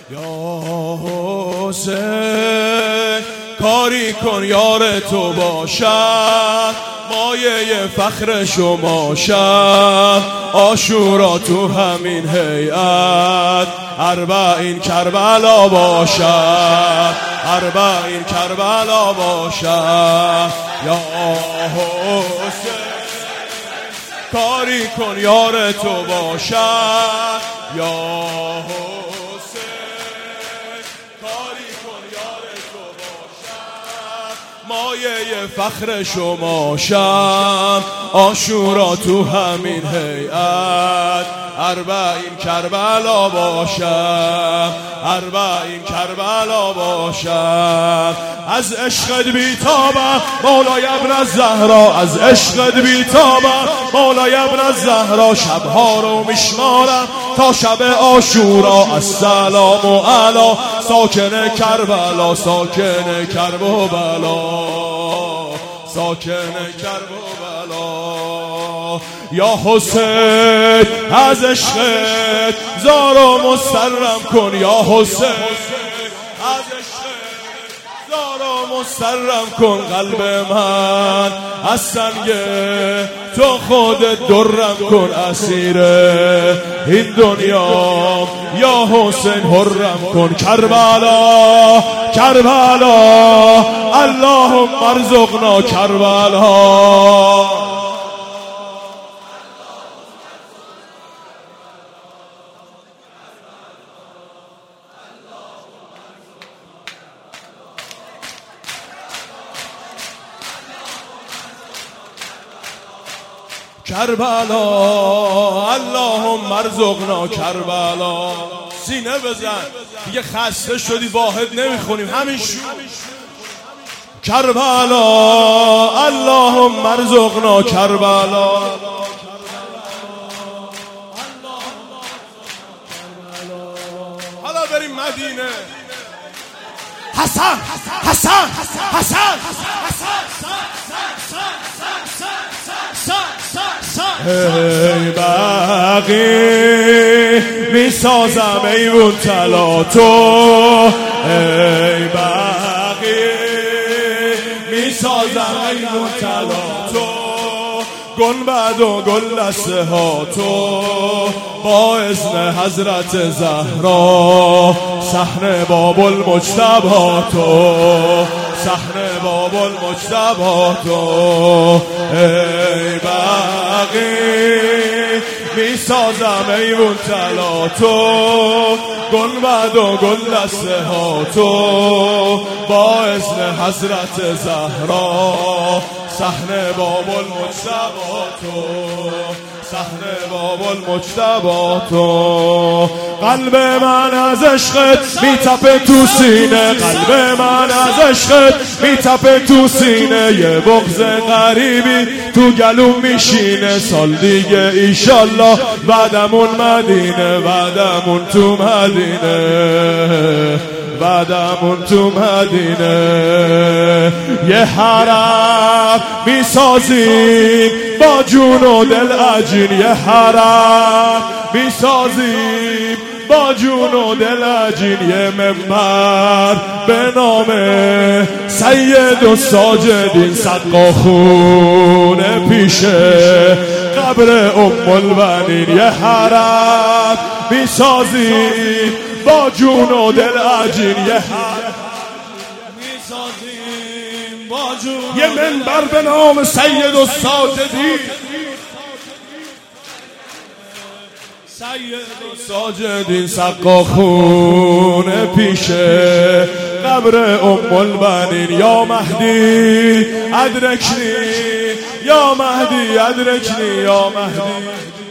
یا حسین کاری کن یار تو باشد، مایه فخر شما شد، عاشورا تو همین هیئت، اربعین کربلا باشد، اربعین کربلا باشد. یا حسین کاری کن یار تو باشد، یا مایه فخر شما شم، عاشورا تو همین هیئت، اربعین کربلا باشم، اربعین کربلا باشم. از عشقت بیتابم مولای ابن الزهرا، از عشقت بیتابم مولای ابن الزهرا، شبها رو میشمارم تا شب عاشورا. السلام علی ساکن کربلا، ساکن کربلا، ساکن کربلا. یا حسین از عشقت زارو مسترم کن، یا حسین از عشقت زارو مسترم کن. قلب من از سنگ تو خودت درم کن، اسیر این دنیا یا حسین حرم کن. کربلا کربلا اللهم ارزقنا کربلا. کربلا اللهم ارزقنا کربلا. سینه بزن دیگه، خسته شدی واحد نمیخونیم، همین شو. کربلا اللهم ارزقنا کربلا. حالا بریم مدینه. حسن حسن حسن ای باقی میسازم ایوون طلا تو، ای باقی میسازم ایوون طلا تو، گنبد و گل دسته ها تو، با اذن حضرت زهرا، صحن باب المجتبی تو، صحن باب المجتبی تو. ای باقی میسازم ایوون طلا تو، گنبد و گل دسته ها تو، با اذن حضرت زهرا، صحن باب المجتبی تو، صحن باب المجتبی تو. قلب من از عشقت میتپه تو سینه، قلب من از عشقت میتپه تو سینه، یه بغض غریبی تو گلوم میشینه. سال دیگه ایشالله بعدمون مدینه، بعدمون تو مدینه، بعدمون تو مدینه. یه حرم میسازیم با جون و دل عجین، یه حرم میسازیم با جون و دل عجین. یه منبر به نام سید الساجدین، صدقه خونه پیش قبر ام البنین. یه حرم میسازیم با جون و دل عجین، یه حرم میسازیم با جون، یه منبر به نام سید الساجدین، سید الساجدین، صدقه خونه پیش قبر ام البنین. یا مهدی ادرکنی، یا مهدی ادرکنی، یا مهدی